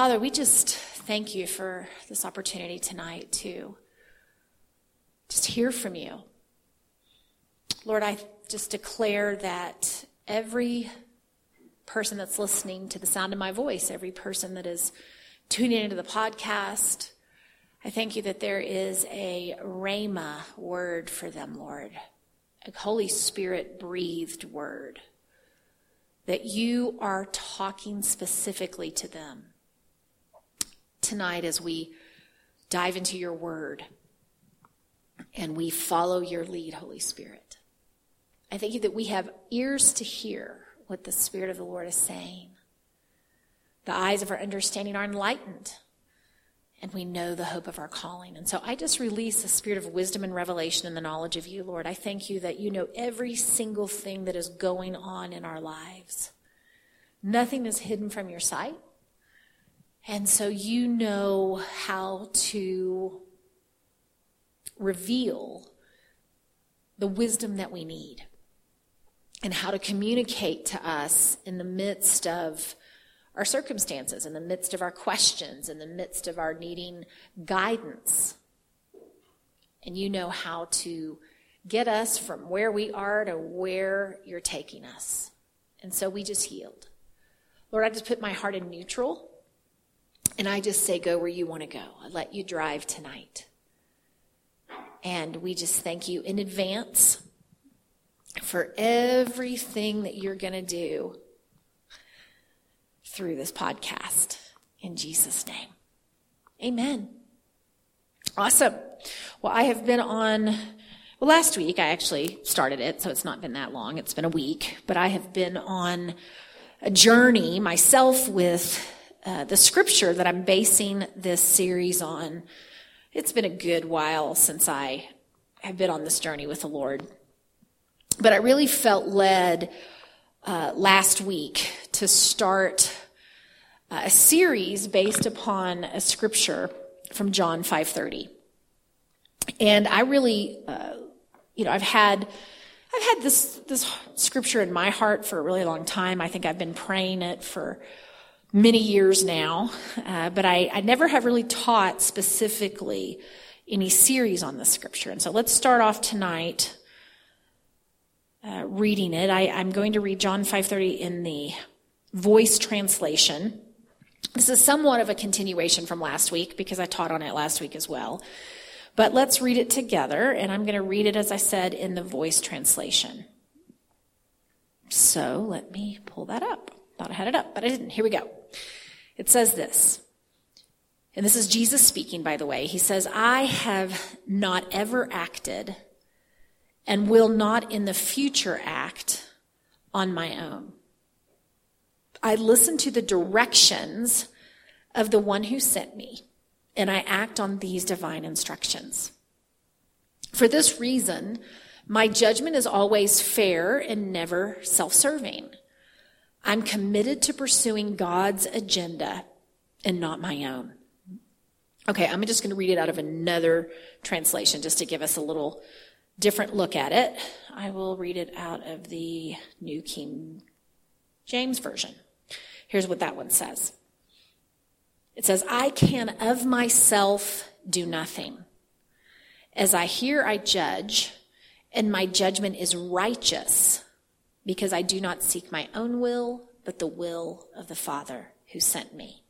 Father, we just thank you for this opportunity tonight to just hear from you. Lord, I just declare that every person that's listening to the sound of my voice, every person that is tuning into the podcast, I thank you that there is a rhema word for them, Lord, a Holy Spirit breathed word, that you are talking specifically to them tonight as we dive into your word and we follow your lead, Holy Spirit. I thank you that we have ears to hear what the Spirit of the Lord is saying. The eyes of our understanding are enlightened, and we know the hope of our calling. And so I just release the spirit of wisdom and revelation and the knowledge of you, Lord. I thank you that you know every single thing that is going on in our lives. Nothing is hidden from your sight. And so you know how to reveal the wisdom that we need and how to communicate to us in the midst of our circumstances, in the midst of our questions, in the midst of our needing guidance. And you know how to get us from where we are to where you're taking us. And so we just yield. Lord, I just put my heart in neutral, and I just say, go where you want to go. I let you drive tonight. And we just thank you in advance for everything that you're going to do through this podcast. In Jesus' name. Amen. Awesome. Well, I have been on, last week I actually started it, so it's not been that long. It's been a week. But I have been on a journey myself with the scripture that I'm basing this series on. It's been a good while since I have been on this journey with the Lord. But I really felt led last week to start a series based upon a scripture from John 5:30. And I really, I've had this scripture in my heart for a really long time. I think I've been praying it for many years now, but I never have really taught specifically any series on this scripture. And so let's start off tonight reading it. I'm going to read John 5:30 in the Voice translation. This is somewhat of a continuation from last week because I taught on it last week as well. But let's read it together, and I'm going to read it, as I said, in the Voice translation. So let me pull that up. Thought I had it up, but I didn't. Here we go. It says this, and this is Jesus speaking, by the way. He says, I have not ever acted and will not in the future act on my own. I listen to the directions of the one who sent me, and I act on these divine instructions. For this reason, my judgment is always fair and never self-serving. I'm committed to pursuing God's agenda and not my own. Okay, I'm just going to read it out of another translation just to give us a little different look at it. I will read it out of the New King James Version. Here's what that one says. It says, I can of myself do nothing. As I hear, I judge, and my judgment is righteous, because I do not seek my own will, but the will of the Father who sent me.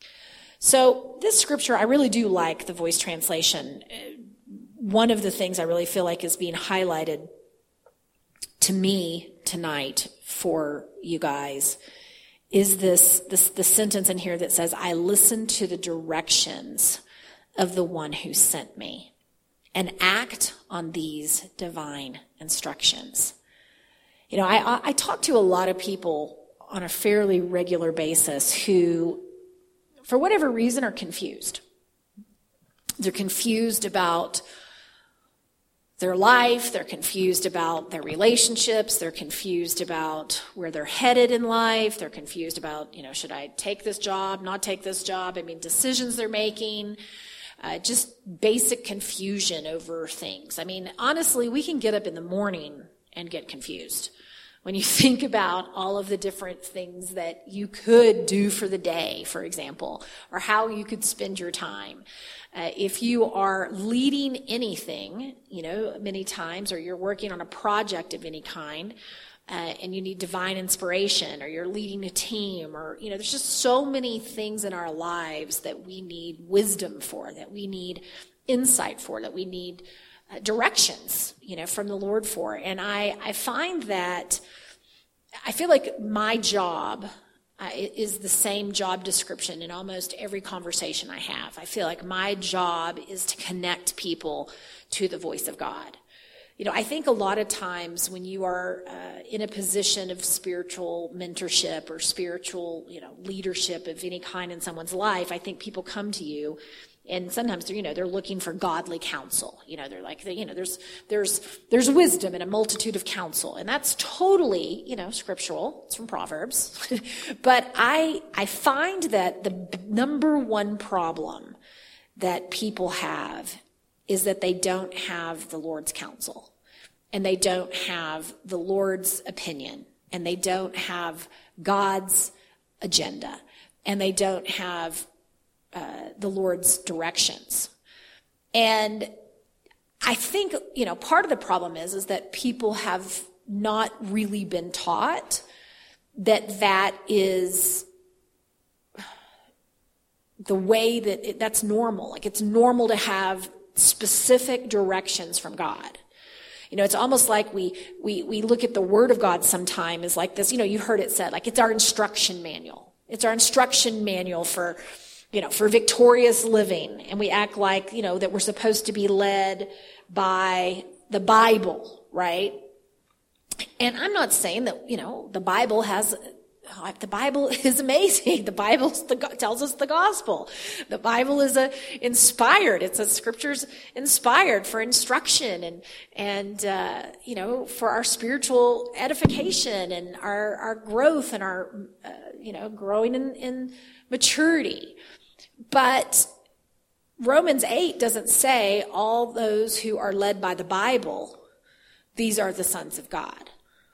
So this scripture, I really do like the Voice translation. One of the things I really feel like is being highlighted to me tonight for you guys is the sentence in here that says, I listen to the directions of the one who sent me and act on these divine instructions. You know, I talk to a lot of people on a fairly regular basis who, for whatever reason, are confused. They're confused about their life, they're confused about their relationships, they're confused about where they're headed in life, they're confused about, should I take this job, not take this job? Decisions they're making, just basic confusion over things. Honestly, we can get up in the morning and get confused. When you think about all of the different things that you could do for the day, for example, or how you could spend your time. If you are leading anything, many times, or you're working on a project of any kind, and you need divine inspiration, or you're leading a team, or, there's just so many things in our lives that we need wisdom for, that we need insight for, that we need directions, from the Lord for. And I find that I feel like my job is the same job description in almost every conversation I have. I feel like my job is to connect people to the voice of God. I think a lot of times when you are in a position of spiritual mentorship or spiritual, leadership of any kind in someone's life, I think people come to you and sometimes they're looking for godly counsel. They're like, there's wisdom in a multitude of counsel, and that's totally, scriptural. It's from Proverbs. But I find that the number one problem that people have is that they don't have the Lord's counsel, and they don't have the Lord's opinion, and they don't have God's agenda, and they don't have the Lord's directions. And I think, part of the problem is that people have not really been taught that is the way that that's normal. Like, it's normal to have specific directions from God. It's almost like we look at the Word of God sometime as like this, you heard it said, like, it's our instruction manual. It's our instruction manual for victorious living. And we act like, that we're supposed to be led by the Bible, right? And I'm not saying that, the Bible is amazing. The Bible tells us the gospel. The Bible is inspired. It's scriptures inspired for instruction and for our spiritual edification and our growth and our, growing in maturity. But Romans 8 doesn't say all those who are led by the Bible, these are the sons of God.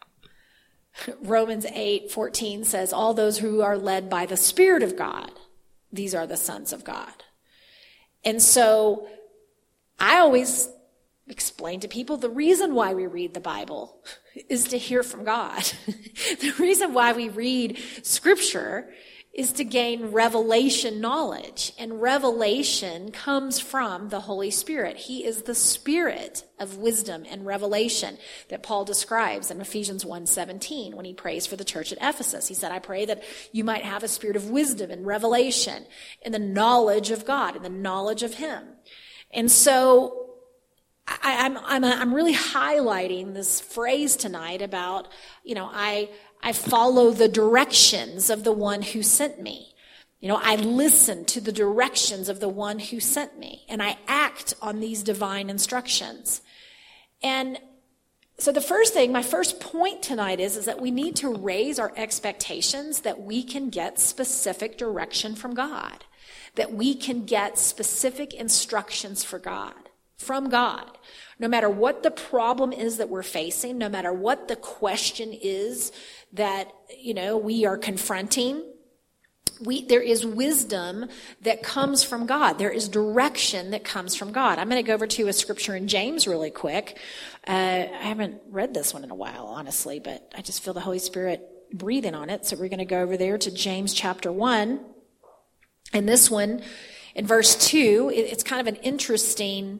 Romans 8:14 says all those who are led by the Spirit of God, these are the sons of God. And so I always explain to people the reason why we read the Bible is to hear from God. The reason why we read Scripture is to gain revelation knowledge. And revelation comes from the Holy Spirit. He is the Spirit of wisdom and revelation that Paul describes in Ephesians 1:17 when he prays for the church at Ephesus. He said, I pray that you might have a spirit of wisdom and revelation in the knowledge of God, in the knowledge of Him. And so I'm really highlighting this phrase tonight about, I follow the directions of the one who sent me. I listen to the directions of the one who sent me, and I act on these divine instructions. And so my first point tonight is that we need to raise our expectations that we can get specific direction from God, that we can get specific instructions from God. No matter what the problem is that we're facing, no matter what the question is that, we are confronting, there is wisdom that comes from God. There is direction that comes from God. I'm going to go over to a scripture in James really quick. I haven't read this one in a while, honestly, but I just feel the Holy Spirit breathing on it. So we're going to go over there to James chapter 1. And this one, in verse 2, it's kind of an interesting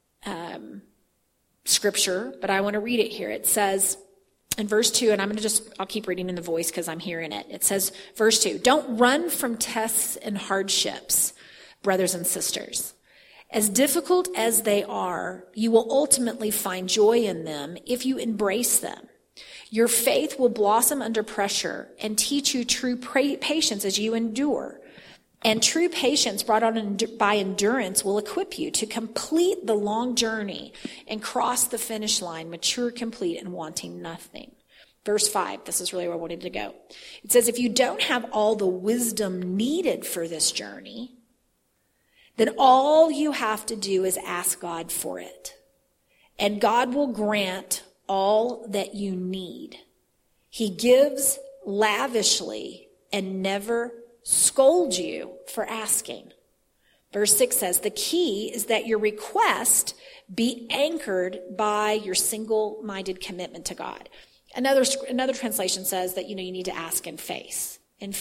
scripture, but I want to read it here. It says in verse 2, and I'll keep reading in the voice because I'm hearing it. It says, verse 2, don't run from tests and hardships, brothers and sisters. As difficult as they are, you will ultimately find joy in them if you embrace them. Your faith will blossom under pressure and teach you true patience as you endure. And true patience brought on by endurance will equip you to complete the long journey and cross the finish line, mature, complete, and wanting nothing. Verse 5, this is really where I wanted to go. It says, if you don't have all the wisdom needed for this journey, then all you have to do is ask God for it. And God will grant all that you need. He gives lavishly and never scolds you for asking. Verse 6 says, the key is that your request be anchored by your single-minded commitment to God. Another translation says that, you need to ask in faith.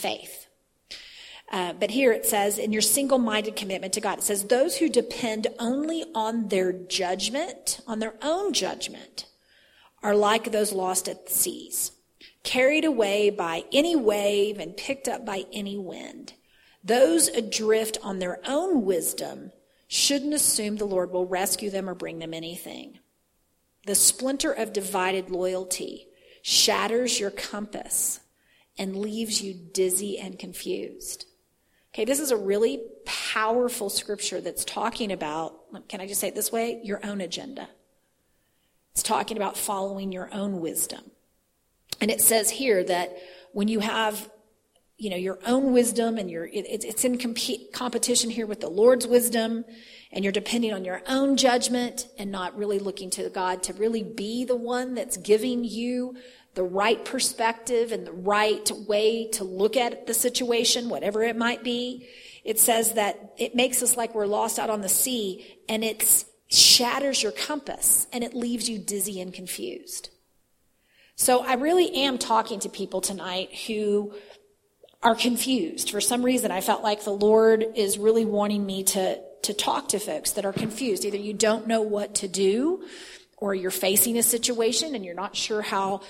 But here it says, in your single-minded commitment to God, it says, those who depend only on their judgment, on their own judgment, are like those lost at the seas, carried away by any wave and picked up by any wind. Those adrift on their own wisdom shouldn't assume the Lord will rescue them or bring them anything. The splinter of divided loyalty shatters your compass and leaves you dizzy and confused. Okay, this is a really powerful scripture that's talking about, can I just say it this way, your own agenda. It's talking about following your own wisdom. And it says here that when you have, your own wisdom and it's in competition here with the Lord's wisdom, and you're depending on your own judgment and not really looking to God to really be the one that's giving you the right perspective and the right way to look at the situation, whatever it might be. It says that it makes us like we're lost out on the sea, and it shatters your compass and it leaves you dizzy and confused. So I really am talking to people tonight who are confused. For some reason, I felt like the Lord is really wanting me to talk to folks that are confused. Either you don't know what to do, or you're facing a situation and you're not sure how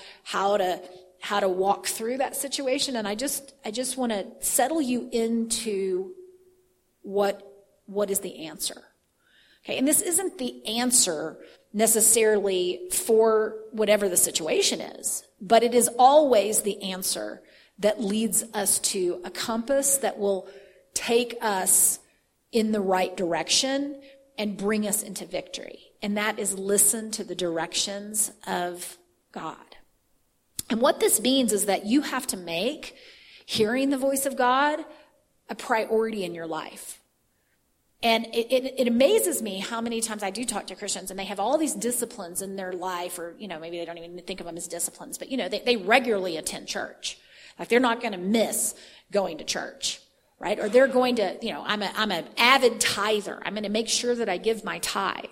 to walk through that situation. And I just want to settle you into what is the answer. Okay, and this isn't the answer necessarily for whatever the situation is, but it is always the answer that leads us to a compass that will take us in the right direction and bring us into victory. And that is listen to the directions of God. And what this means is that you have to make hearing the voice of God a priority in your life. And it amazes me how many times I do talk to Christians and they have all these disciplines in their life, or, maybe they don't even think of them as disciplines, but, they regularly attend church. Like they're not going to miss going to church, right? Or they're going to, I'm an avid tither. I'm going to make sure that I give my tithe,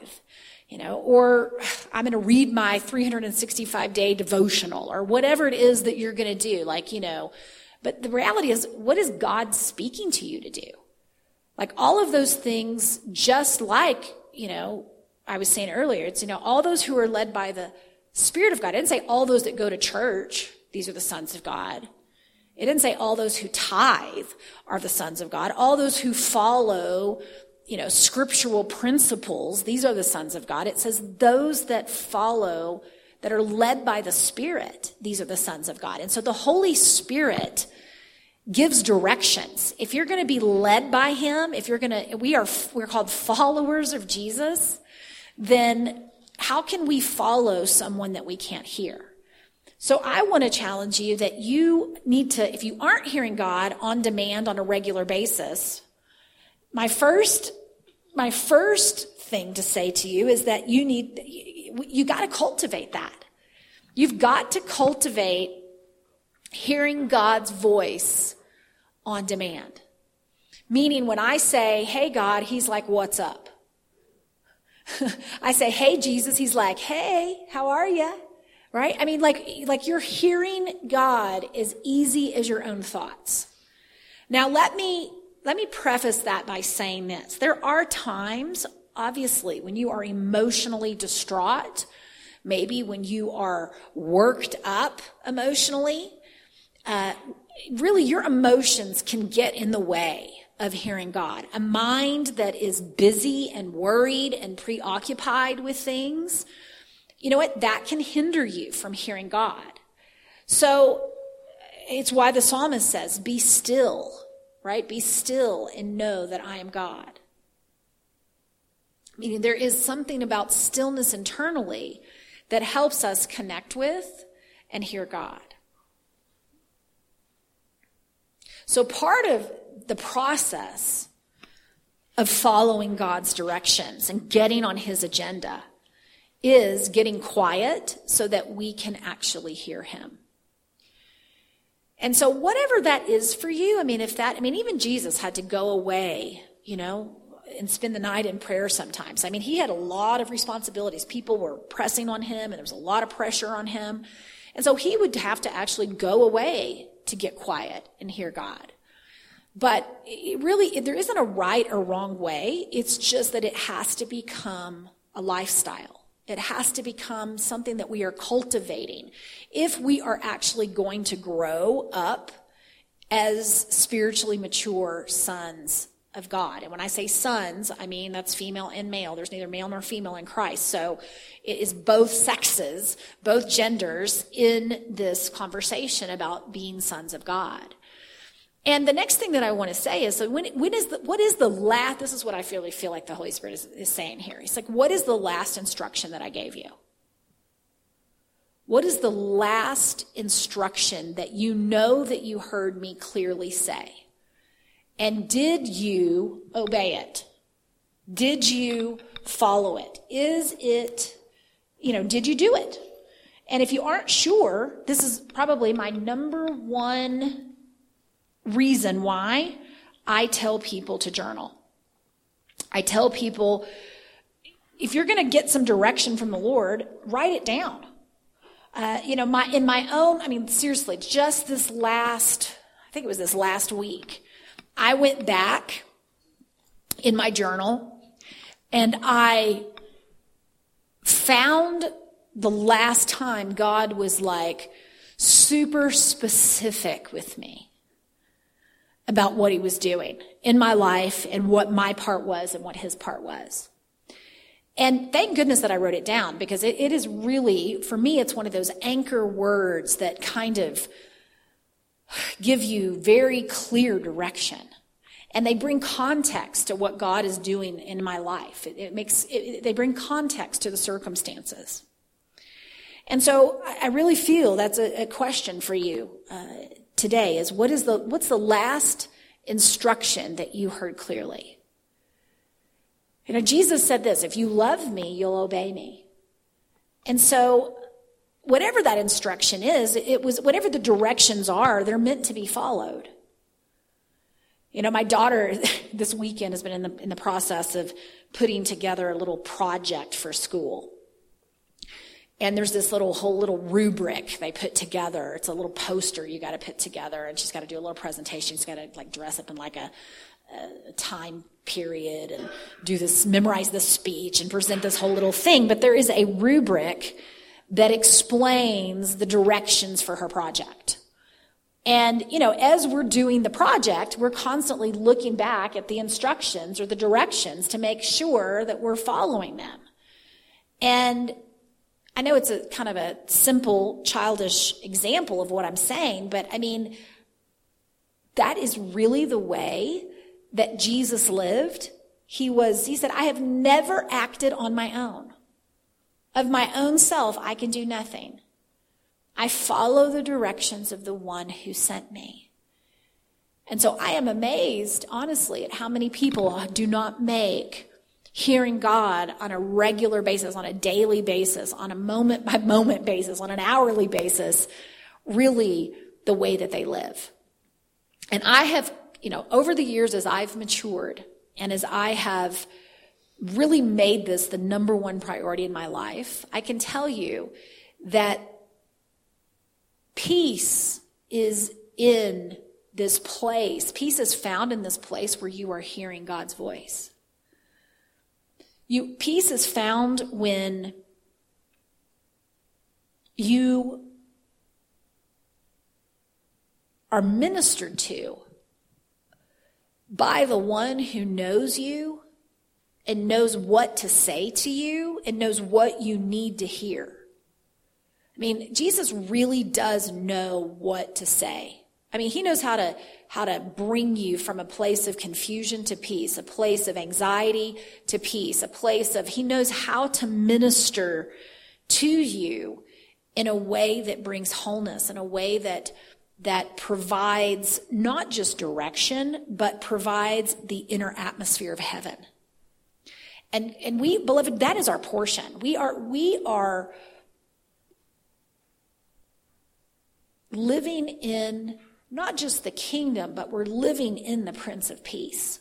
or I'm going to read my 365-day devotional, or whatever it is that you're going to do. But the reality is, what is God speaking to you to do? Like all of those things, just like, I was saying earlier, it's, all those who are led by the Spirit of God. I didn't say all those that go to church, these are the sons of God. It didn't say all those who tithe are the sons of God. All those who follow, scriptural principles, these are the sons of God. It says those that follow, that are led by the Spirit, these are the sons of God. And so the Holy Spirit gives directions. If you're going to be led by him, we're called followers of Jesus, then how can we follow someone that we can't hear? So I want to challenge you that you need to, if you aren't hearing God on demand on a regular basis, my first thing to say to you is that you got to cultivate that. You've got to cultivate hearing God's voice on demand. Meaning when I say, hey God, he's like, what's up? I say, hey Jesus, he's like, hey, how are you? Right? I mean, like you're hearing God as easy as your own thoughts. Now let me preface that by saying this. There are times, obviously, when you are emotionally distraught, maybe when you are worked up emotionally, really your emotions can get in the way of hearing God. A mind that is busy and worried and preoccupied with things, you know what? That can hinder you from hearing God. So it's why the psalmist says, be still, right? Be still and know that I am God. Meaning there is something about stillness internally that helps us connect with and hear God. So part of the process of following God's directions and getting on his agenda is getting quiet so that we can actually hear him. And so whatever that is for you, even Jesus had to go away, and spend the night in prayer sometimes. He had a lot of responsibilities. People were pressing on him, and there was a lot of pressure on him. And so he would have to actually go away to get quiet and hear God. But there isn't a right or wrong way. It's just that it has to become a lifestyle. It has to become something that we are cultivating if we are actually going to grow up as spiritually mature sons of God. And when I say sons, that's female and male. There's neither male nor female in Christ. So it is both sexes, both genders in this conversation about being sons of God. And the next thing that I want to say is, so what is the last, this is what I feel like the Holy Spirit is saying here. He's like, what is the last instruction that I gave you? What is the last instruction that you know that you heard me clearly say? And did you obey it? Did you follow it? Is it, did you do it? And if you aren't sure, this is probably my number one reason why I tell people to journal. I tell people, if you're going to get some direction from the Lord, write it down. Seriously, just this last week, I went back in my journal and I found the last time God was like super specific with me about what he was doing in my life and what my part was and what his part was. And thank goodness that I wrote it down, because it is really, for me, it's one of those anchor words that kind of give you very clear direction. And they bring context to what God is doing in my life. They bring context to the circumstances. And so I really feel that's a question for you today is what's the last instruction that you heard clearly? Jesus said this, if you love me, you'll obey me. And so whatever that instruction is, it was whatever the directions are, they're meant to be followed. My daughter this weekend has been in the process of putting together a little project for school. And there's this whole little rubric they put together. It's a little poster you got to put together, and she's got to do a little presentation. She's got to dress up in a time period and memorize this speech and present this whole little thing. But there is a rubric that explains the directions for her project. And, as we're doing the project, we're constantly looking back at the instructions or the directions to make sure that we're following them. And I know it's a kind of a simple, childish example of what I'm saying, but that is really the way that Jesus lived. He said, I have never acted on my own. Of my own self, I can do nothing. I follow the directions of the one who sent me. And so I am amazed, honestly, at how many people do not make hearing God on a regular basis, on a daily basis, on a moment-by-moment basis, on an hourly basis, really the way that they live. And I have, over the years as I've matured and as I have really made this the number one priority in my life, I can tell you that peace is in this place. Peace is found in this place where you are hearing God's voice. Peace is found when you are ministered to by the one who knows you and knows what to say to you and knows what you need to hear. Jesus really does know what to say. He knows how to bring you from a place of confusion to peace, a place of anxiety to peace, he knows how to minister to you in a way that brings wholeness, in a way that provides not just direction, but provides the inner atmosphere of heaven. And we, beloved, that is our portion. We are living in not just the kingdom, but we're living in the Prince of Peace.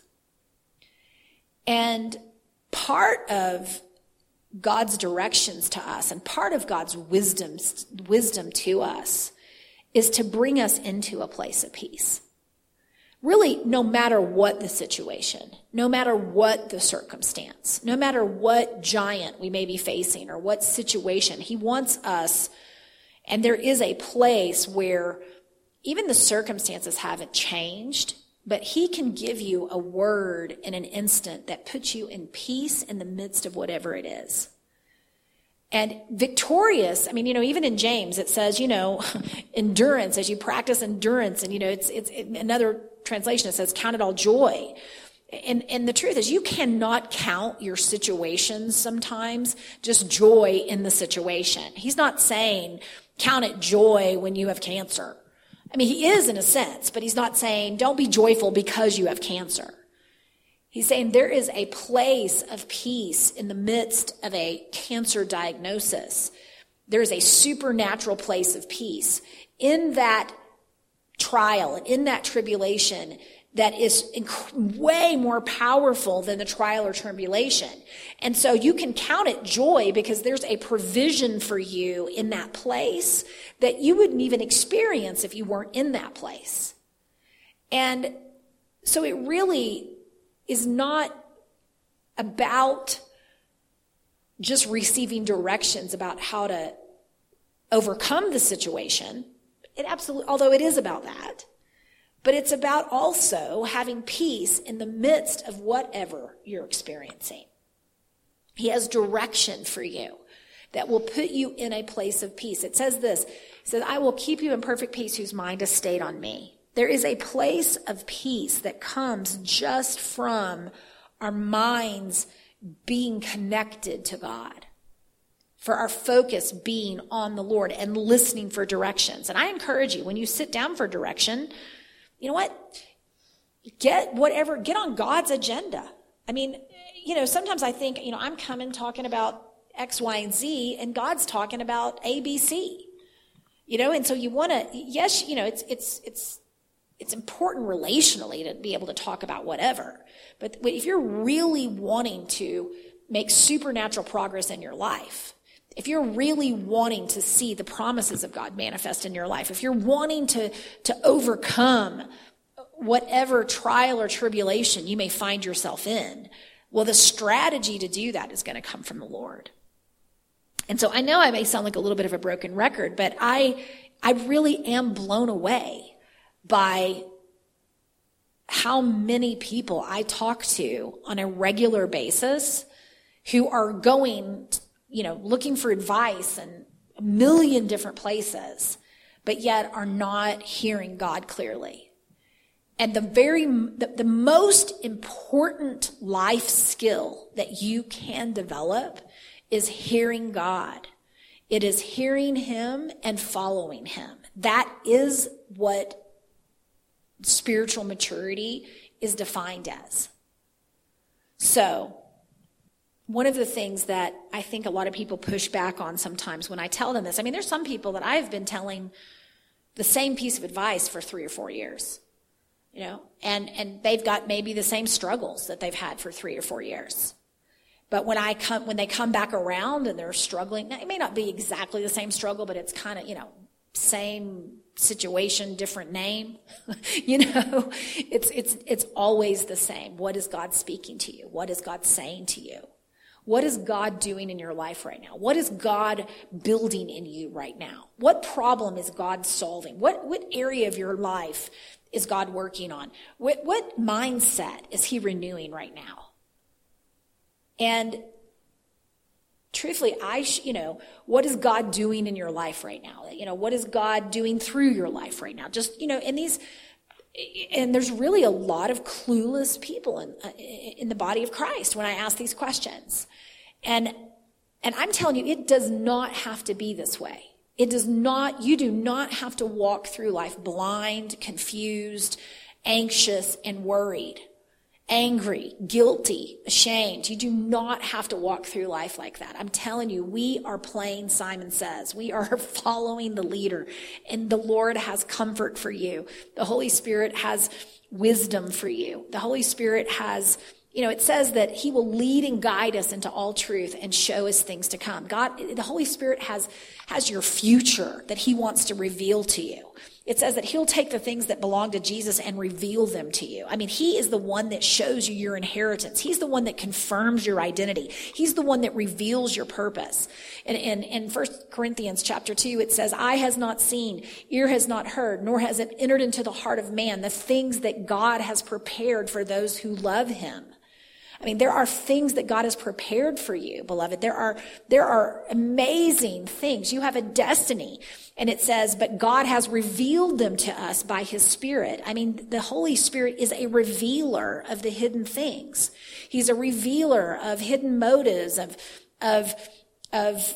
And part of God's directions to us and part of God's wisdom to us is to bring us into a place of peace. Really, no matter what the situation, no matter what the circumstance, no matter what giant we may be facing or what situation, he wants us, and there is a place where even the circumstances haven't changed, but he can give you a word in an instant that puts you in peace in the midst of whatever it is. And victorious, even in James, it says, endurance, as you practice endurance. And, it's another translation, it says, count it all joy. And the truth is, you cannot count your situations sometimes just joy in the situation. He's not saying count it joy when you have cancer. He is in a sense, but he's not saying don't be joyful because you have cancer. He's saying there is a place of peace in the midst of a cancer diagnosis. There is a supernatural place of peace in that trial and in that tribulation that is way more powerful than the trial or tribulation. And so you can count it joy because there's a provision for you in that place that you wouldn't even experience if you weren't in that place. And so it really is not about just receiving directions about how to overcome the situation. Although it is about that. But it's about also having peace in the midst of whatever you're experiencing. He has direction for you that will put you in a place of peace. It says this, it says, I will keep you in perfect peace whose mind is stayed on me. There is a place of peace that comes just from our minds being connected to God, for our focus being on the Lord and listening for directions. And I encourage you, when you sit down for direction, you know what? Get on God's agenda. Sometimes I think, I'm coming talking about X, Y, and Z, and God's talking about A, B, C. And so you want to, yes, it's important relationally to be able to talk about whatever. But if you're really wanting to make supernatural progress in your life, if you're really wanting to see the promises of God manifest in your life, if you're wanting to overcome whatever trial or tribulation you may find yourself in, well, the strategy to do that is going to come from the Lord. And so I know I may sound like a little bit of a broken record, but I really am blown away by how many people I talk to on a regular basis who are going, looking for advice in a million different places, but yet are not hearing God clearly. And the most important life skill that you can develop is hearing God. It is hearing him and following him. That is what spiritual maturity is defined as. So, one of the things that I think a lot of people push back on sometimes when I tell them this, there's some people that I've been telling the same piece of advice for 3 or 4 years, and they've got maybe the same struggles that they've had for 3 or 4 years. But when they come back around and they're struggling, now it may not be exactly the same struggle, but it's kind of, same situation, different name. It's always the same. What is God speaking to you? What is God saying to you? What is God doing in your life right now? What is God building in you right now? What problem is God solving? What area of your life is God working on? What mindset is he renewing right now? And truthfully, what is God doing in your life right now? What is God doing through your life right now? Just, and there's really a lot of clueless people in the body of Christ when I ask these questions. And I'm telling you, it does not have to be this way. You do not have to walk through life blind, confused, anxious, and worried. angry, guilty, ashamed. You do not have to walk through life like that. I'm telling you, we are playing Simon Says. We are following the leader, and the Lord has comfort for you. The Holy Spirit has wisdom for you. The Holy Spirit has, it says that he will lead and guide us into all truth and show us things to come. The Holy Spirit has your future that he wants to reveal to you. It says that he'll take the things that belong to Jesus and reveal them to you. I mean, he is the one that shows you your inheritance. He's the one that confirms your identity. He's the one that reveals your purpose. And in 1 Corinthians chapter 2, it says, eye has not seen, ear has not heard, nor has it entered into the heart of man the things that God has prepared for those who love him. I mean, there are things that God has prepared for you, beloved. There are amazing things. You have a destiny. And it says, but God has revealed them to us by his Spirit. I mean, the Holy Spirit is a revealer of the hidden things. He's a revealer of hidden motives, of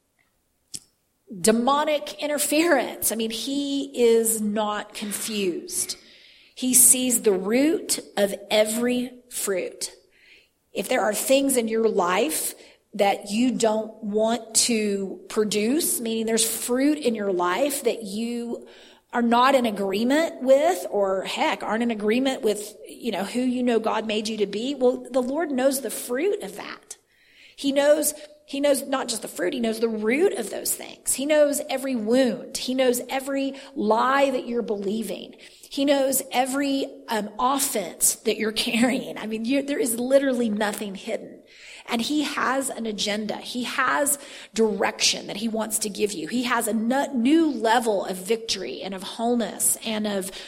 demonic interference. I mean, he is not confused. He sees the root of every fruit. If there are things in your life that you don't want to produce, meaning there's fruit in your life that you are not in agreement with, or heck, aren't in agreement with, who God made you to be, well, the Lord knows the fruit of that. He knows not just the fruit, he knows the root of those things. He knows every wound. He knows every lie that you're believing. He knows every offense that you're carrying. I mean, there is literally nothing hidden. And he has an agenda. He has direction that he wants to give you. He has a new level of victory and of wholeness and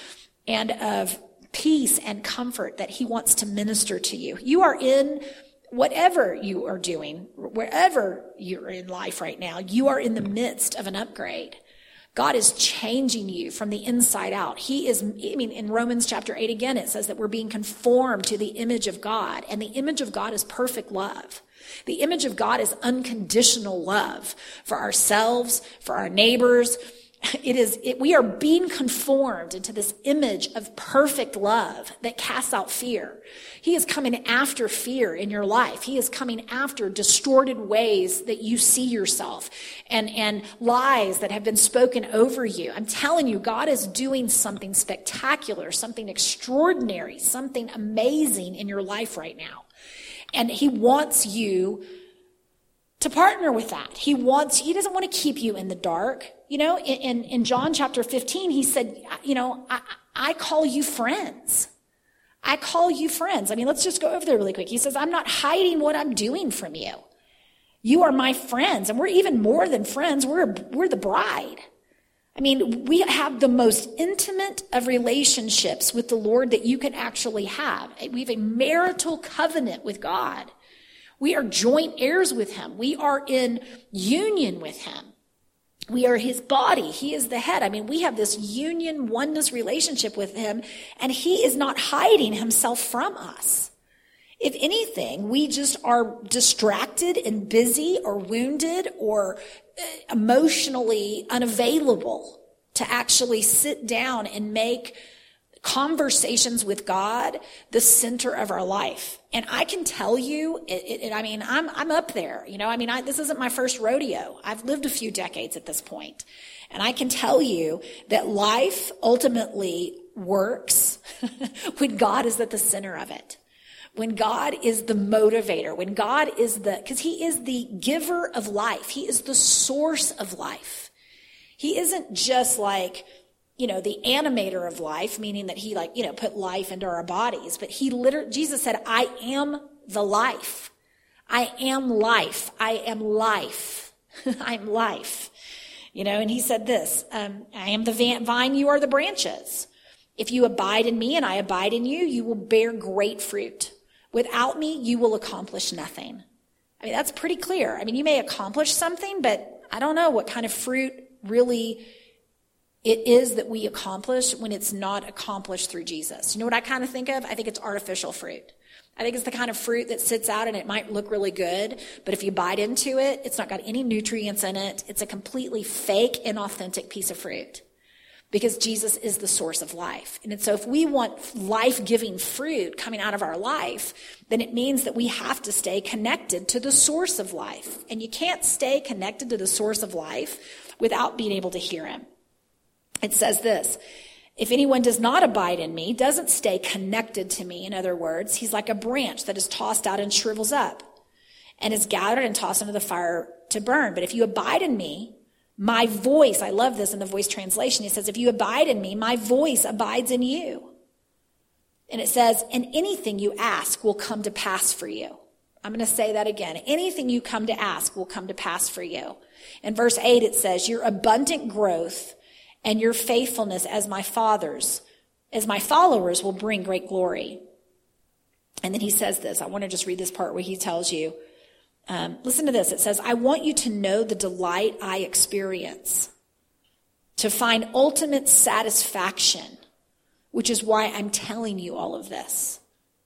of peace and comfort that he wants to minister to you. You are in whatever you are doing, wherever you're in life right now, you are in the midst of an upgrade. God is changing you from the inside out. In Romans chapter 8 again, it says that we're being conformed to the image of God. And the image of God is perfect love. The image of God is unconditional love for ourselves, for our neighbors. We are being conformed into this image of perfect love that casts out fear. He is coming after fear in your life. He is coming after distorted ways that you see yourself and lies that have been spoken over you. I'm telling you, God is doing something spectacular, something extraordinary, something amazing in your life right now. And he wants you to partner with that. He doesn't want to keep you in the dark. In John chapter 15, he said, I call you friends. I call you friends. I mean, let's just go over there really quick. He says, I'm not hiding what I'm doing from you. You are my friends, and we're even more than friends. We're the bride. I mean, we have the most intimate of relationships with the Lord that you can actually have. We have a marital covenant with God. We are joint heirs with him. We are in union with him. We are his body. He is the head. I mean, we have this union, oneness relationship with him, and he is not hiding himself from us. If anything, we just are distracted and busy or wounded or emotionally unavailable to actually sit down and make conversations with God the center of our life. And I can tell you, I'm up there. This isn't my first rodeo. I've lived a few decades at this point. And I can tell you that life ultimately works when God is at the center of it. When God is the motivator, when God is because he is the giver of life. He is the source of life. He isn't just like, the animator of life, meaning that he put life into our bodies. But Jesus said, I am the life. I am life. I am life. I'm life. And he said this, I am the vine, you are the branches. If you abide in me and I abide in you, you will bear great fruit. Without me, you will accomplish nothing. I mean, that's pretty clear. I mean, you may accomplish something, but I don't know what kind of fruit really it is that we accomplish when it's not accomplished through Jesus. You know what I kind of think of? I think it's artificial fruit. I think it's the kind of fruit that sits out and it might look really good, but if you bite into it, it's not got any nutrients in it. It's a completely fake, inauthentic piece of fruit. because Jesus is the source of life. And so if we want life-giving fruit coming out of our life, then it means that we have to stay connected to the source of life. And you can't stay connected to the source of life without being able to hear him. It says this, if anyone does not abide in me, doesn't stay connected to me, in other words, he's like a branch that is tossed out and shrivels up and is gathered and tossed into the fire to burn. But if you abide in me, my voice, I love this in the Voice translation. It says, if you abide in me, my voice abides in you. And it says, and anything you ask will come to pass for you. I'm going to say that again. Anything you come to ask will come to pass for you. In verse 8, it says, your abundant growth and your faithfulness as my followers will bring great glory. And then he says this. I want to just read this part where he tells you, listen to this. It says, I want you to know the delight I experience, to find ultimate satisfaction, which is why I'm telling you all of this.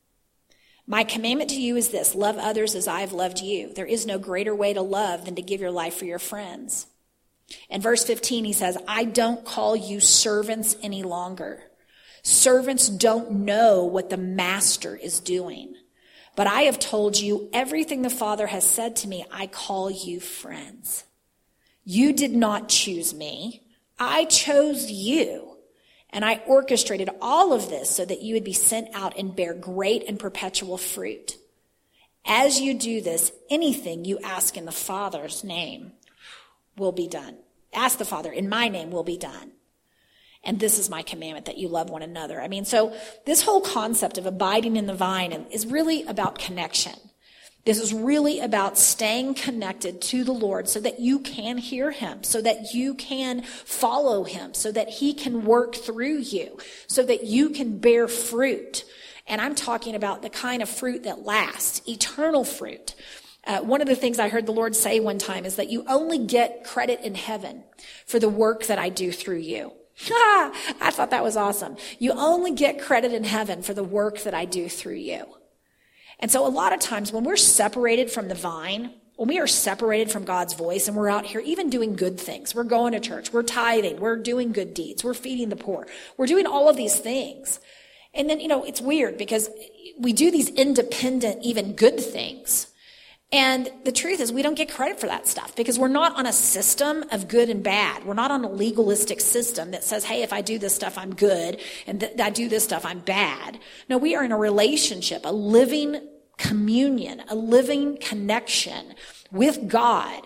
My commandment to you is this, love others as I have loved you. There is no greater way to love than to give your life for your friends. In verse 15, he says, I don't call you servants any longer. Servants don't know what the master is doing. But I have told you everything the Father has said to me. I call you friends. You did not choose me. I chose you. And I orchestrated all of this so that you would be sent out and bear great and perpetual fruit. As you do this, anything you ask in the Father's name will be done. Ask the Father, in my name will be done. And this is my commandment, that you love one another. I mean, so this whole concept of abiding in the vine is really about connection. This is really about staying connected to the Lord so that you can hear him, so that you can follow him, so that he can work through you, so that you can bear fruit. And I'm talking about the kind of fruit that lasts, eternal fruit. One of the things I heard the Lord say one time is that you only get credit in heaven for the work that I do through you. I thought that was awesome. You only get credit in heaven for the work that I do through you. And so a lot of times when we're separated from the vine, when we are separated from God's voice and we're out here even doing good things, we're going to church, we're tithing, we're doing good deeds, we're feeding the poor, we're doing all of these things. And then, it's weird because we do these independent, even good things. And the truth is we don't get credit for that stuff because we're not on a system of good and bad. We're not on a legalistic system that says, hey, if I do this stuff, I'm good, and I do this stuff, I'm bad. No, we are in a relationship, a living communion, a living connection with God.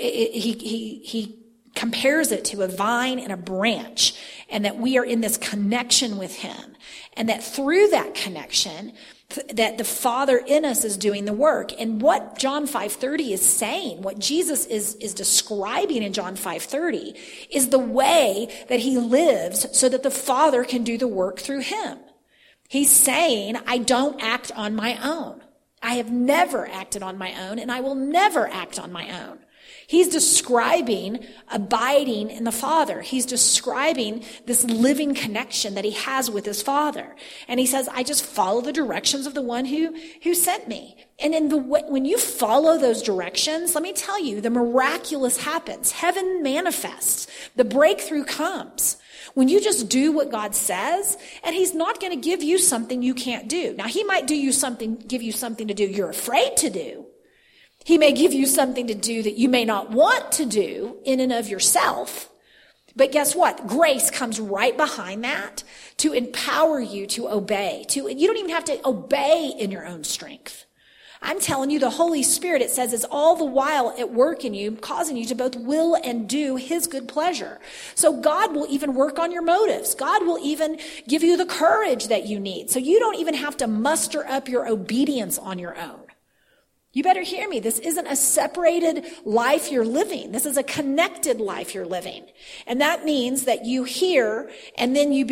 He compares it to a vine and a branch, and that we are in this connection with him, and that through that connection, that the Father in us is doing the work. And what John 5:30 is saying, what Jesus is describing in John 5:30, is the way that he lives so that the Father can do the work through him. He's saying, I don't act on my own. I have never acted on my own, and I will never act on my own. He's describing abiding in the Father. He's describing this living connection that he has with his Father. And he says, I just follow the directions of the one who sent me. And when you follow those directions, let me tell you, the miraculous happens. Heaven manifests. The breakthrough comes. When you just do what God says, and he's not going to give you something you can't do. Now, he might give you something to do you're afraid to do. He may give you something to do that you may not want to do in and of yourself. But guess what? Grace comes right behind that to empower you to obey. You don't even have to obey in your own strength. I'm telling you, the Holy Spirit, it says, is all the while at work in you, causing you to both will and do his good pleasure. So God will even work on your motives. God will even give you the courage that you need. So you don't even have to muster up your obedience on your own. You better hear me. This isn't a separated life you're living. This is a connected life you're living. And that means that you hear and then you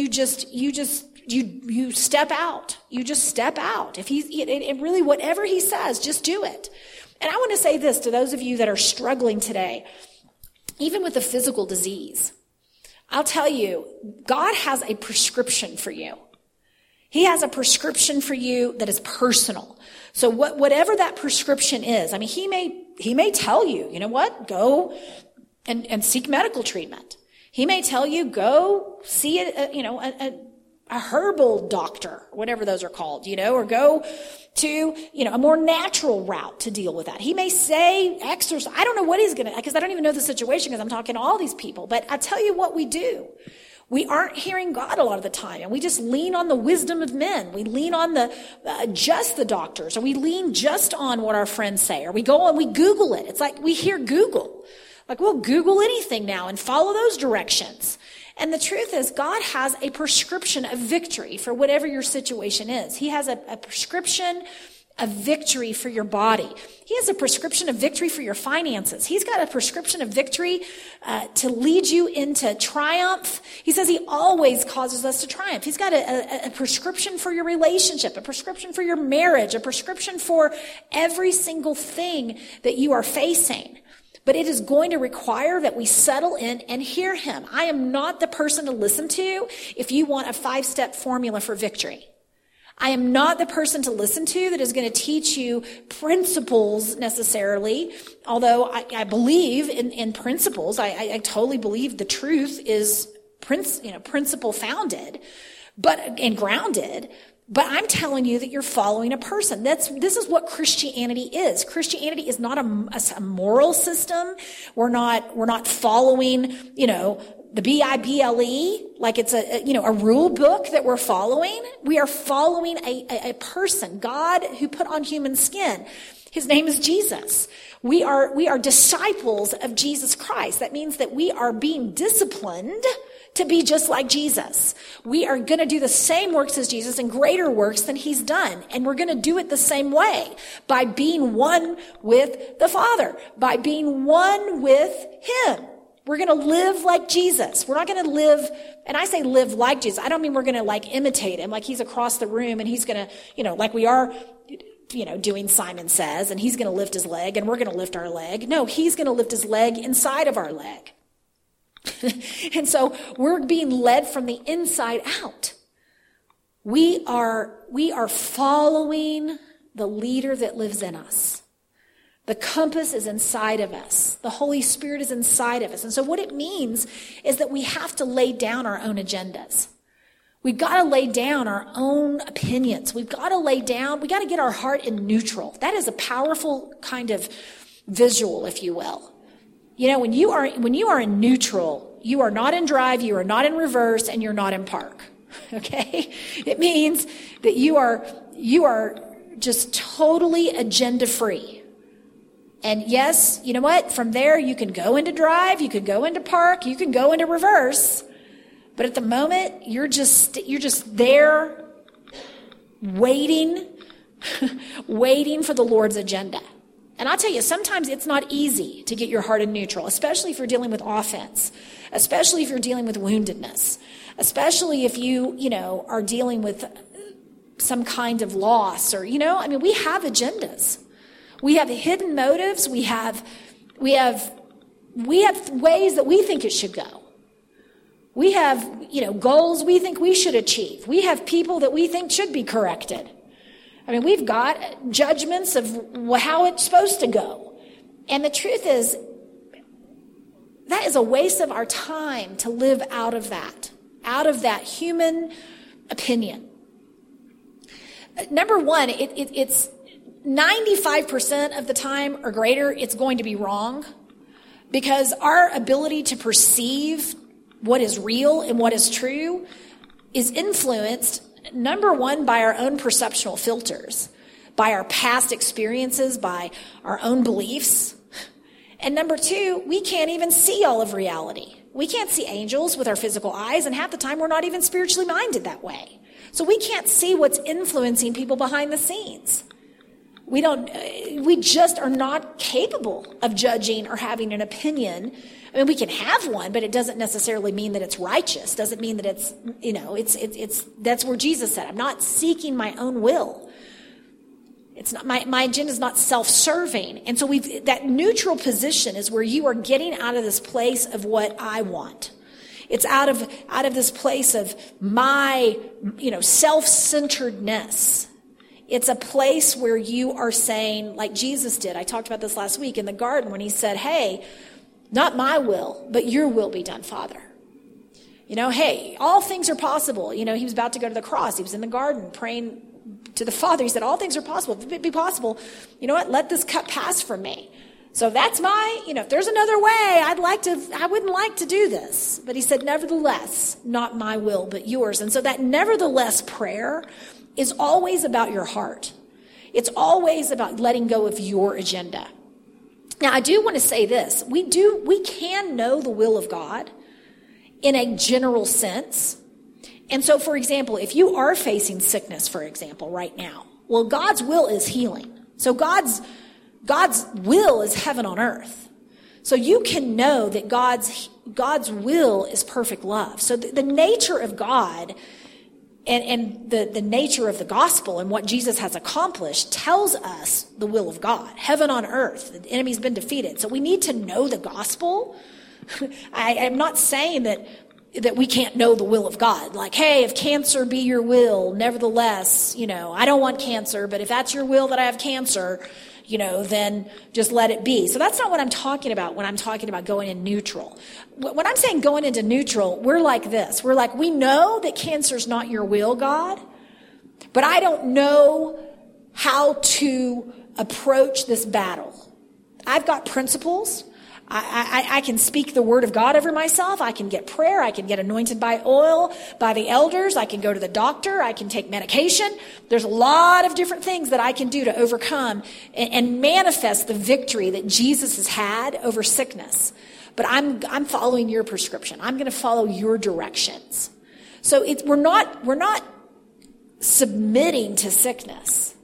step out. You just step out. And really whatever he says, just do it. And I want to say this to those of you that are struggling today, even with a physical disease. I'll tell you, God has a prescription for you. He has a prescription for you that is personal. So whatever that prescription is, I mean, he may tell you, you know what, go and seek medical treatment. He may tell you, go see a herbal doctor, whatever those are called, or go to, a more natural route to deal with that. He may say exercise. I don't know what he's going to, because I don't even know the situation because I'm talking to all these people. But I tell you what we do. We aren't hearing God a lot of the time, and we just lean on the wisdom of men. We lean on just the doctors, or we lean just on what our friends say, or we go and we Google it. It's like we hear Google. Like we'll Google anything now and follow those directions. And the truth is, God has a prescription of victory for whatever your situation is. He has a prescription of victory for your body. He has a prescription of victory for your finances. He's got a prescription of victory to lead you into triumph. He says he always causes us to triumph. He's got a prescription for your relationship, a prescription for your marriage, a prescription for every single thing that you are facing. But it is going to require that we settle in and hear him. I am not the person to listen to if you want a 5-step formula for victory. I am not the person to listen to that is going to teach you principles necessarily, although I believe in principles. I totally believe the truth is principle founded, and grounded. But I'm telling you that you're following a person. This is what Christianity is. Christianity is not a moral system. We're not following, the Bible, like it's a rule book that we're following. We are following a person, God who put on human skin. His name is Jesus. We are disciples of Jesus Christ. That means that we are being disciplined to be just like Jesus. We are going to do the same works as Jesus and greater works than he's done. And we're going to do it the same way by being one with the Father, by being one with him. We're going to live like Jesus. We're not going to live, and I say live like Jesus. I don't mean we're going to imitate him, like he's across the room and he's going to, like we are, doing Simon Says, and he's going to lift his leg and we're going to lift our leg. No, he's going to lift his leg inside of our leg. And so we're being led from the inside out. We are following the leader that lives in us. The compass is inside of us. The Holy Spirit is inside of us. And so what it means is that we have to lay down our own agendas. We've got to lay down our own opinions. We got to get our heart in neutral. That is a powerful kind of visual, if you will. When you are in neutral, you are not in drive, you are not in reverse, and you're not in park. Okay? It means that you are just totally agenda free. And yes, you know what? From there, you can go into drive, you can go into park, you can go into reverse. But at the moment, you're just there waiting for the Lord's agenda. And I'll tell you, sometimes it's not easy to get your heart in neutral, especially if you're dealing with offense, especially if you're dealing with woundedness, especially if you are dealing with some kind of loss or, we have agendas. We have hidden motives. We have ways that we think it should go. We have, goals we think we should achieve. We have people that we think should be corrected. We've got judgments of how it's supposed to go. And the truth is, that is a waste of our time to live out of that human opinion. Number one, it's 95% of the time or greater, it's going to be wrong, because our ability to perceive what is real and what is true is influenced, number one, by our own perceptual filters, by our past experiences, by our own beliefs. And number two, we can't even see all of reality. We can't see angels with our physical eyes, and half the time we're not even spiritually minded that way. So we can't see what's influencing people behind the scenes. We just are not capable of judging or having an opinion. We can have one, but it doesn't necessarily mean that it's righteous. Doesn't mean that it's that's where Jesus said, I'm not seeking my own will. It's not, my agenda is not self-serving. And so that neutral position is where you are getting out of this place of what I want. It's out of this place of my, self-centeredness. It's a place where you are saying, like Jesus did. I talked about this last week in the garden when he said, hey, not my will, but your will be done, Father. Hey, all things are possible. He was about to go to the cross. He was in the garden praying to the Father. He said, all things are possible. If it be possible, let this cup pass from me. So that's if there's another way, I wouldn't like to do this. But he said, nevertheless, not my will, but yours. And so that nevertheless prayer is always about your heart. It's always about letting go of your agenda. Now, I do want to say this. We can know the will of God in a general sense. And so, for example, if you are facing sickness, for example, right now, well, God's will is healing. So God's will is heaven on earth. So you can know that God's will is perfect love. So the nature of God and the nature of the gospel and what Jesus has accomplished tells us the will of God. Heaven on earth, the enemy's been defeated. So we need to know the gospel. I'm not saying that we can't know the will of God. Like, hey, if cancer be your will, nevertheless, I don't want cancer, but if that's your will that I have cancer, then just let it be. So that's not what I'm talking about when I'm talking about going in neutral. When I'm saying going into neutral, we're like this. We're like, we know that cancer's not your will, God, but I don't know how to approach this battle. I've got principles. I can speak the word of God over myself. I can get prayer. I can get anointed by oil by the elders. I can go to the doctor. I can take medication. There's a lot of different things that I can do to overcome and manifest the victory that Jesus has had over sickness. But I'm following your prescription. I'm going to follow your directions. So we're not submitting to sickness.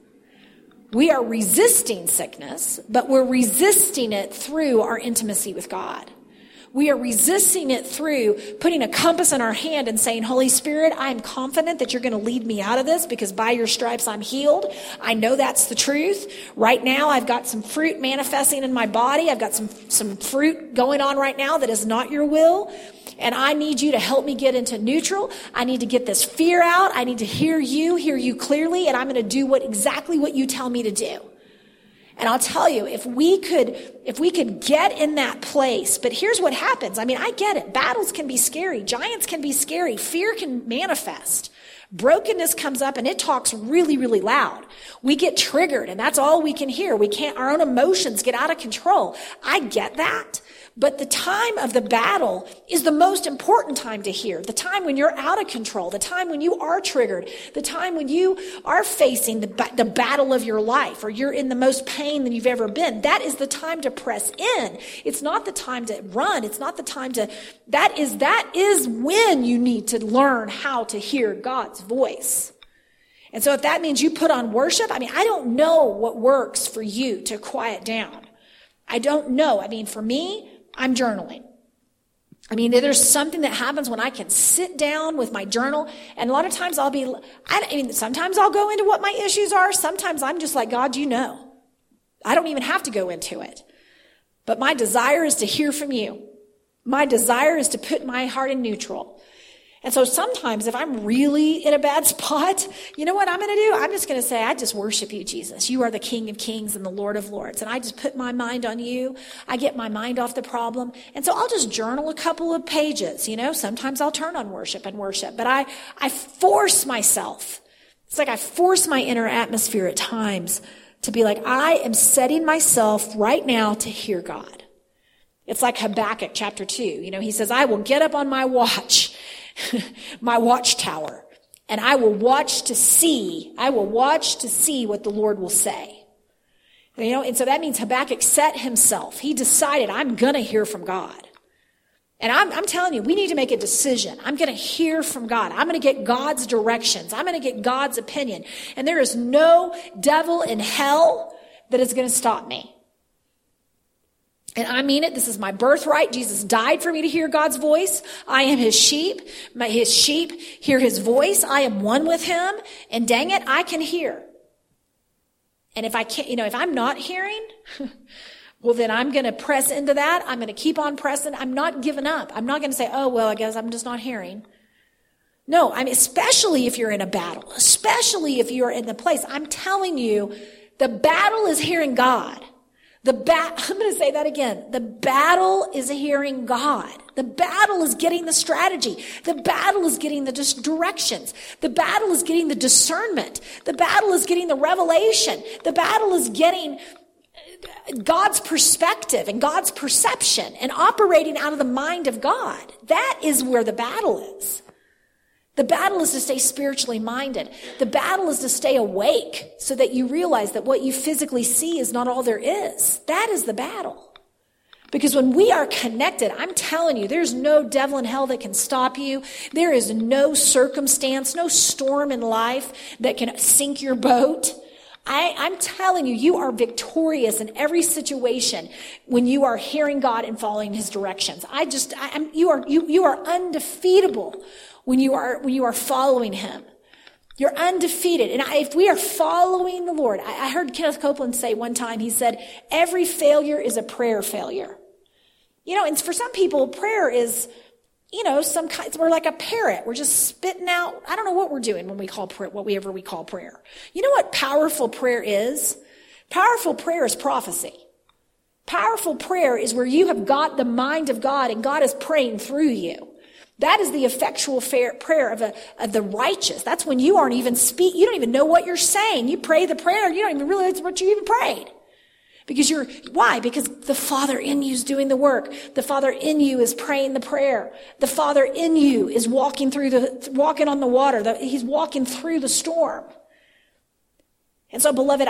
We are resisting sickness, but we're resisting it through our intimacy with God. We are resisting it through putting a compass in our hand and saying, Holy Spirit, I'm confident that you're going to lead me out of this because by your stripes I'm healed. I know that's the truth. Right now I've got some fruit manifesting in my body. I've got some fruit going on right now that is not your will. And I need you to help me get into neutral. I need to get this fear out. I need to hear you clearly, and I'm going to do exactly what you tell me to do. And I'll tell you, if we could get in that place, but here's what happens. I mean, I get it. Battles can be scary. Giants can be scary. Fear can manifest. Brokenness comes up and it talks really, really loud. We get triggered and that's all we can hear. Our own emotions get out of control. I get that. But the time of the battle is the most important time to hear. The time when you're out of control, the time when you are triggered, the time when you are facing the battle of your life or you're in the most pain than you've ever been. That is the time to press in. It's not the time to run. It's not the time that is when you need to learn how to hear God's voice. And so if that means you put on worship, I don't know what works for you to quiet down. I don't know. For me, I'm journaling. There's something that happens when I can sit down with my journal, and a lot of times sometimes I'll go into what my issues are. Sometimes I'm just like, God, I don't even have to go into it. But my desire is to hear from you. My desire is to put my heart in neutral. And so sometimes if I'm really in a bad spot, you know what I'm going to do? I'm just going to say, I just worship you, Jesus. You are the King of Kings and the Lord of Lords. And I just put my mind on you. I get my mind off the problem. And so I'll just journal a couple of pages. Sometimes I'll turn on worship. But I force myself. It's like I force my inner atmosphere at times to be like, I am setting myself right now to hear God. It's like Habakkuk chapter 2. He says, I will get up on my watch. My watchtower, and I will watch to see what the Lord will say. And so that means Habakkuk set himself. He decided, I'm going to hear from God. And I'm telling you, we need to make a decision. I'm going to hear from God. I'm going to get God's directions. I'm going to get God's opinion. And there is no devil in hell that is going to stop me. And I mean it. This is my birthright. Jesus died for me to hear God's voice. I am his sheep. His sheep hear his voice. I am one with him. And dang it, I can hear. And if I can't, if I'm not hearing, well, then I'm going to press into that. I'm going to keep on pressing. I'm not giving up. I'm not going to say, oh, well, I guess I'm just not hearing. No, especially if you're in a battle, especially if you're in the place. I'm telling you, the battle is hearing God. I'm going to say that again. The battle is hearing God. The battle is getting the strategy. The battle is getting the directions. The battle is getting the discernment. The battle is getting the revelation. The battle is getting God's perspective and God's perception and operating out of the mind of God. That is where the battle is. The battle is to stay spiritually minded. The battle is to stay awake so that you realize that what you physically see is not all there is. That is the battle. Because when we are connected, I'm telling you, there's no devil in hell that can stop you. There is no circumstance, no storm in life that can sink your boat. I'm telling you, you are victorious in every situation when you are hearing God and following his directions. You are undefeatable when you are following him. You're undefeated. And if we are following the Lord, I heard Kenneth Copeland say one time, he said, every failure is a prayer failure. And for some people, prayer is, we're like a parrot. We're just spitting out. I don't know what we're doing when we call prayer, whatever we call prayer. You know what powerful prayer is? Powerful prayer is prophecy. Powerful prayer is where you have got the mind of God and God is praying through you. That is the effectual prayer of the righteous. That's when you aren't even you don't even know what you're saying. You pray the prayer, you don't even realize what you even prayed. Why? Because the Father in you is doing the work. The Father in you is praying the prayer. The Father in you is walking on the water. He's walking through the storm. And so, beloved,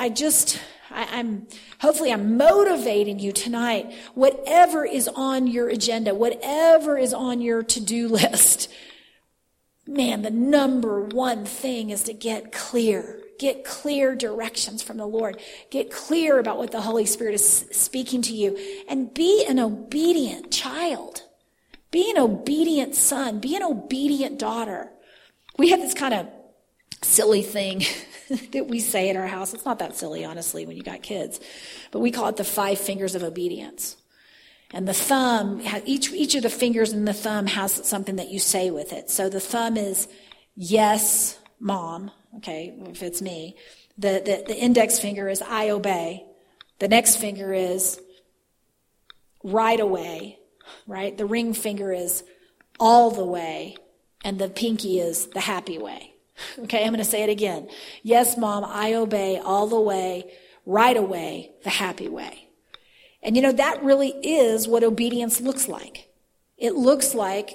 hopefully I'm motivating you tonight. Whatever is on your agenda, whatever is on your to-do list, man, the number one thing is to get clear. Get clear directions from the Lord. Get clear about what the Holy Spirit is speaking to you. And be an obedient child. Be an obedient son. Be an obedient daughter. We have this kind of silly thing that we say at our house. It's not that silly, honestly, when you got kids. But we call it the 5 fingers of obedience. And the thumb, each of the fingers in the thumb has something that you say with it. So the thumb is, yes, Mom. Okay, if it's me. The index finger is, I obey. The next finger is, right away. Right? The ring finger is, all the way. And the pinky is, the happy way. Okay, I'm going to say it again. Yes, Mom, I obey all the way, right away, the happy way. And that really is what obedience looks like. It looks like,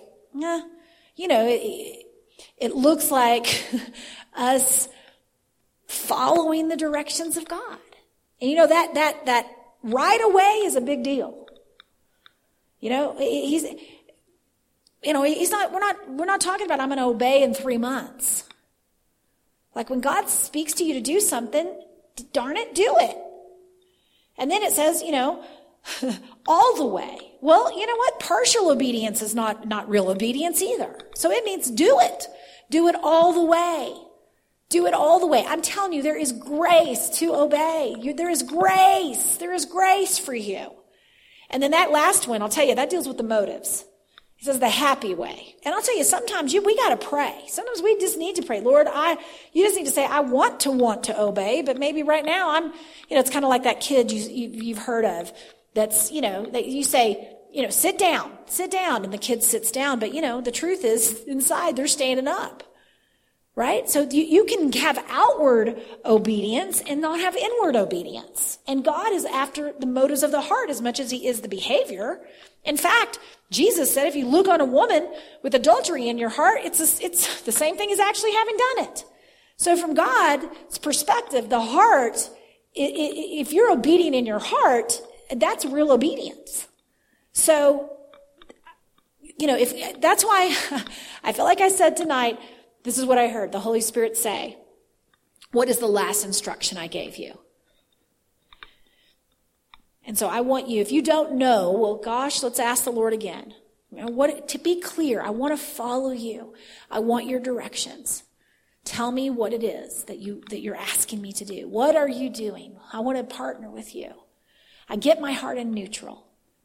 it looks like us following the directions of God. And that right away is a big deal. We're not talking about I'm going to obey in 3 months. Like when God speaks to you to do something, darn it, do it. And then it says, all the way. Well, you know what? Partial obedience is not real obedience either. So it means do it. Do it all the way. Do it all the way. I'm telling you, there is grace to obey. There is grace. There is grace for you. And then that last one, I'll tell you, that deals with the motives. He says the happy way. And I'll tell you, sometimes we got to pray. Sometimes we just need to pray. Lord, you just need to say, I want to obey, but maybe right now it's kind of like that kid you've heard of that's, that you say, sit down. And the kid sits down. But, the truth is inside they're standing up. Right? So you can have outward obedience and not have inward obedience. And God is after the motives of the heart as much as he is the behavior. In fact, Jesus said if you look on a woman with adultery in your heart, it's the same thing as actually having done it. So from God's perspective, the heart, if you're obedient in your heart, that's real obedience. So, that's why I feel like I said tonight, this is what I heard the Holy Spirit say. What is the last instruction I gave you? And so I want you, if you don't know, well, gosh, let's ask the Lord again. To be clear, I want to follow you. I want your directions. Tell me what it is that you're asking me to do. What are you doing? I want to partner with you. I get my heart in neutral.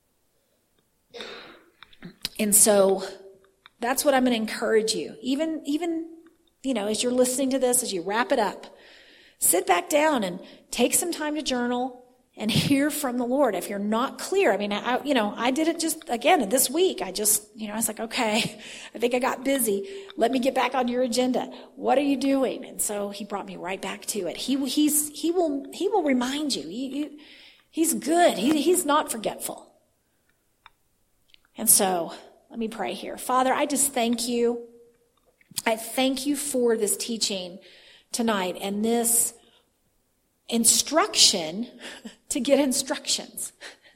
And so that's what I'm going to encourage you. Even as you're listening to this, as you wrap it up, sit back down and take some time to journal. and hear from the Lord. If you're not clear, I did it just, again, this week. I was like, okay, I think I got busy. Let me get back on your agenda. What are you doing? And so he brought me right back to it. He will remind you. He's good. He's not forgetful. And so let me pray here. Father, I just thank you. I thank you for this teaching tonight and this instruction to get instructions.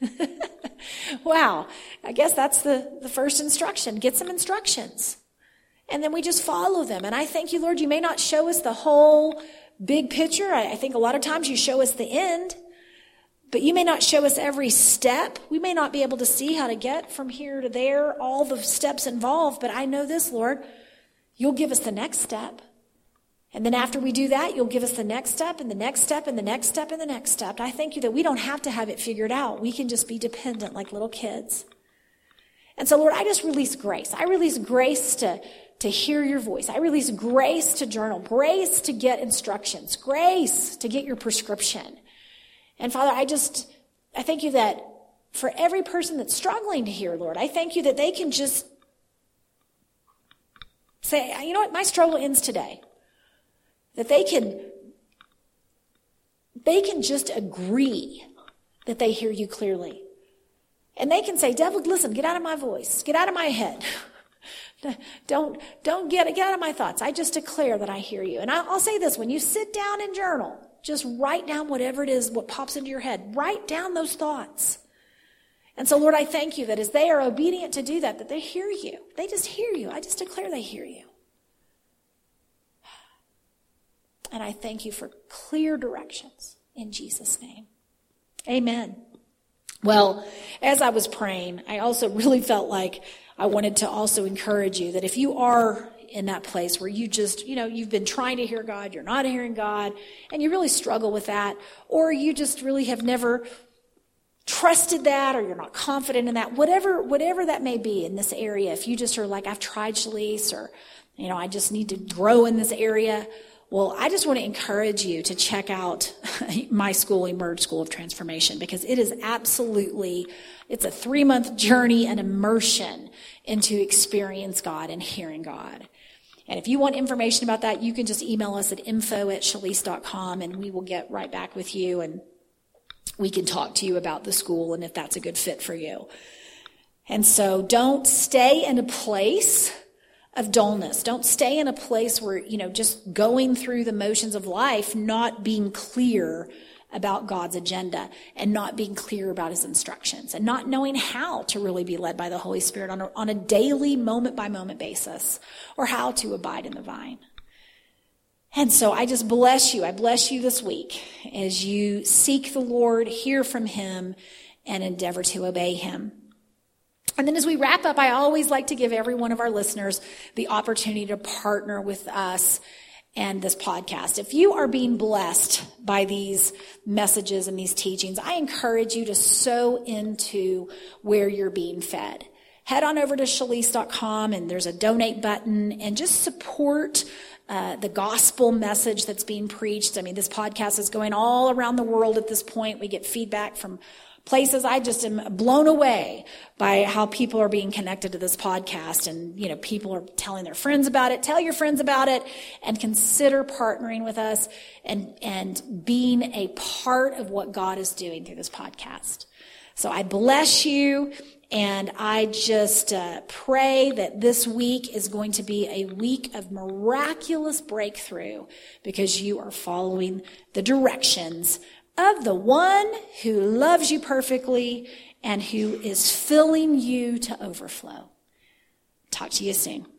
Wow. I guess that's the first instruction. Get some instructions. And then we just follow them. And I thank you, Lord, you may not show us the whole big picture. I think a lot of times you show us the end, but you may not show us every step. We may not be able to see how to get from here to there, all the steps involved. But I know this, Lord, you'll give us the next step. And then after we do that, you'll give us the next step and the next step and the next step and the next step. I thank you that we don't have to have it figured out. We can just be dependent like little kids. And so, Lord, I just release grace. I release grace to hear your voice. I release grace to journal, grace to get instructions, grace to get your prescription. And Father, I thank you that for every person that's struggling to hear, Lord, I thank you that they can just say, you know what, my struggle ends today. That they can just agree that they hear you clearly. And they can say, devil, listen, get out of my voice. Get out of my head. Don't get out of my thoughts. I just declare that I hear you. And I'll say this, when you sit down and journal, just write down whatever it is, what pops into your head. Write down those thoughts. And so, Lord, I thank you that as they are obedient to do that they hear you. They just hear you. I just declare they hear you. And I thank you for clear directions in Jesus' name. Amen. Well, as I was praying, I also really felt like I wanted to also encourage you that if you are in that place where you just, you've been trying to hear God, you're not hearing God, and you really struggle with that, or you just really have never trusted that, or you're not confident in that, whatever that may be in this area, if you just are like, I've tried Shalise, or, I just need to grow in this area. Well, I just want to encourage you to check out my school, Emerge School of Transformation, because it is it's a 3-month journey and immersion into experience God and hearing God. And if you want information about that, you can just email us at info@shalise.com and we will get right back with you and we can talk to you about the school and if that's a good fit for you. And so don't stay in a place of dullness. Don't stay in a place where, just going through the motions of life, not being clear about God's agenda and not being clear about his instructions and not knowing how to really be led by the Holy Spirit on a daily, moment-by-moment basis, or how to abide in the vine. And so I just bless you. I bless you this week as you seek the Lord, hear from him, and endeavor to obey him. And then as we wrap up, I always like to give every one of our listeners the opportunity to partner with us and this podcast. If you are being blessed by these messages and these teachings, I encourage you to sow into where you're being fed. Head on over to Shalise.com and there's a donate button and just support the gospel message that's being preached. This podcast is going all around the world at this point. We get feedback from places. I just am blown away by how people are being connected to this podcast, and people are telling their friends about it. Tell your friends about it and consider partnering with us and being a part of what God is doing through this podcast. So I bless you, and I just pray that this week is going to be a week of miraculous breakthrough because you are following the directions of the one who loves you perfectly and who is filling you to overflow. Talk to you soon.